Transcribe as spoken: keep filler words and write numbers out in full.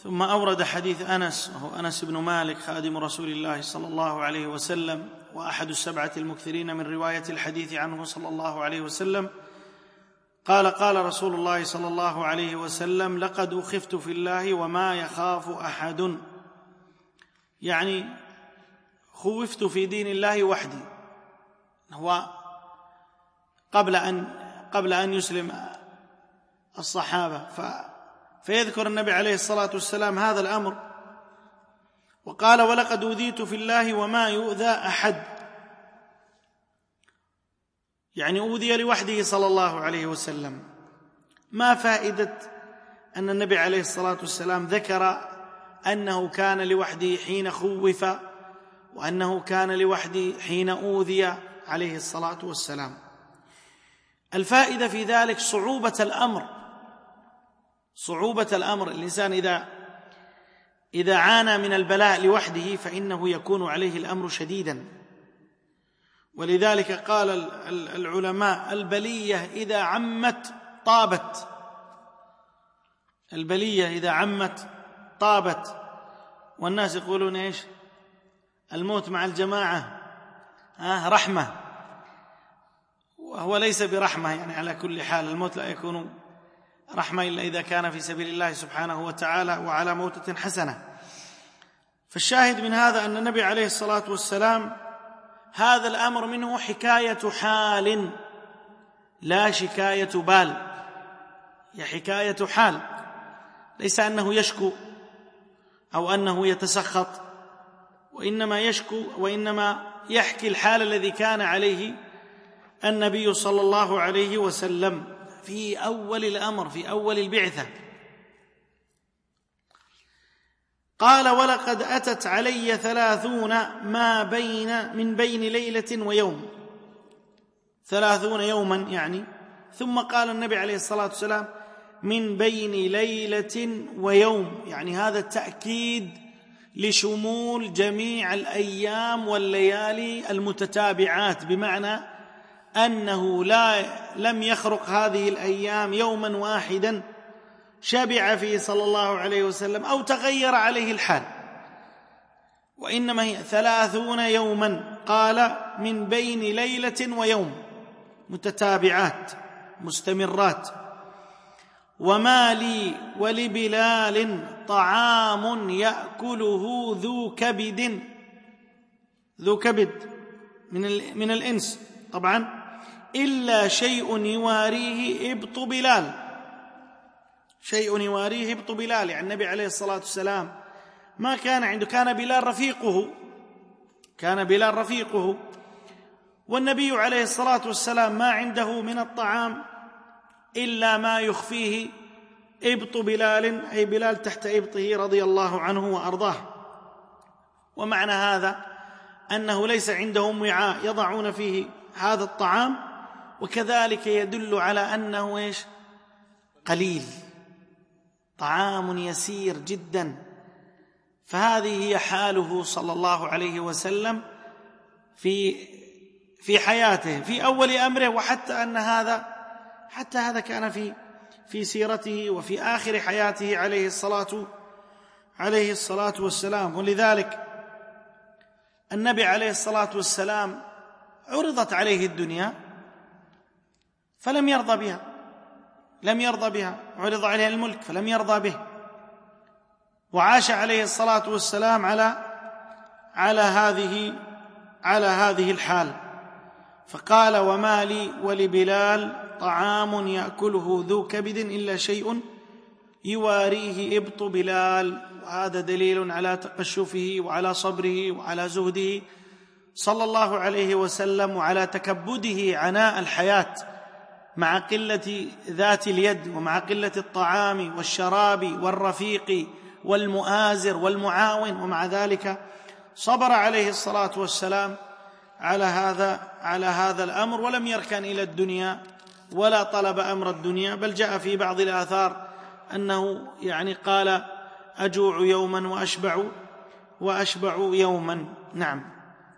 ثم أورد حديث أنس، وهو أنس بن مالك خادم رسول الله صلى الله عليه وسلم وأحد السبعة المكثرين من رواية الحديث عنه صلى الله عليه وسلم، قال: قال رسول الله صلى الله عليه وسلم: لقد أخفت في الله وما يخاف أحد، يعني خوفت في دين الله وحدي. هو قبل أن قبل أن يسلم الصحابة ف فيذكر النبي عليه الصلاة والسلام هذا الأمر، وقال: ولقد أوذيت في الله وما يؤذى أحد، يعني أوذي لوحده صلى الله عليه وسلم. ما فائدة أن النبي عليه الصلاة والسلام ذكر أنه كان لوحده حين خوف، وأنه كان لوحده حين أوذي عليه الصلاة والسلام؟ الفائدة في ذلك صعوبة الأمر، صعوبة الأمر. الإنسان إذا إذا عانى من البلاء لوحده فإنه يكون عليه الأمر شديدا. ولذلك قال العلماء: البلية إذا عمت طابت، البلية إذا عمت طابت. والناس يقولون إيش؟ الموت مع الجماعة آه رحمة، وهو ليس برحمة. يعني على كل حال الموت لا يكون رحمة إلا إذا كان في سبيل الله سبحانه وتعالى وعلى موتة حسنة. فالشاهد من هذا أن النبي عليه الصلاة والسلام هذا الأمر منه حكاية حال لا شكاية بال، هي حكاية حال، ليس أنه يشكو أو أنه يتسخط، وإنما يشكو وإنما يحكي الحال الذي كان عليه النبي صلى الله عليه وسلم في أول الأمر، في أول البعثة. قال: ولقد أتت علي ثلاثون ما بين من بين ليلة ويوم، ثلاثون يوما يعني. ثم قال النبي عليه الصلاة والسلام: من بين ليلة ويوم، يعني هذا التأكيد لشمول جميع الأيام والليالي المتتابعات، بمعنى أنه لا لم يخرق هذه الأيام يوما واحدا شبع فيه صلى الله عليه وسلم أو تغير عليه الحال، وإنما هي ثلاثون يوما. قال: من بين ليلة ويوم، متتابعات مستمرات. وما لي ولبلال طعام يأكله ذو كبد، ذو كبد من, من الإنس طبعا، إلا شيء يواريه إبط بلال، شيء يواريه إبط بلال. يعني النبي عليه الصلاة والسلام ما كان عنده، كان بلال رفيقه، كان بلال رفيقه، والنبي عليه الصلاة والسلام ما عنده من الطعام إلا ما يخفيه إبط بلال، أي بلال تحت إبطه رضي الله عنه وأرضاه. ومعنى هذا أنه ليس عندهم وعاء يضعون فيه هذا الطعام، وكذلك يدل على أنه إيش؟ قليل، طعام يسير جدا. فهذه هي حاله صلى الله عليه وسلم في في حياته في أول أمره، وحتى أن هذا حتى هذا كان في في سيرته وفي آخر حياته عليه الصلاة عليه الصلاة والسلام. ولذلك النبي عليه الصلاة والسلام عرضت عليه الدنيا فلم يرضى بها، لم يرضى بها، عرض عليه الملك فلم يرضى به، وعاش عليه الصلاة والسلام على على هذه على هذه الحال. فقال: وما لي ولبلال طعام يأكله ذو كبد إلا شيء يواريه إبط بلال. وهذا دليل على تقشفه وعلى صبره وعلى زهده صلى الله عليه وسلم، وعلى تكبده عناء الحياة مع قلة ذات اليد ومع قلة الطعام والشراب والرفيق والمؤازر والمعاون، ومع ذلك صبر عليه الصلاة والسلام على هذا على هذا الأمر، ولم يركن إلى الدنيا ولا طلب أمر الدنيا. بل جاء في بعض الآثار أنه يعني قال: أجوع يوما وأشبع وأشبع يوما. نعم.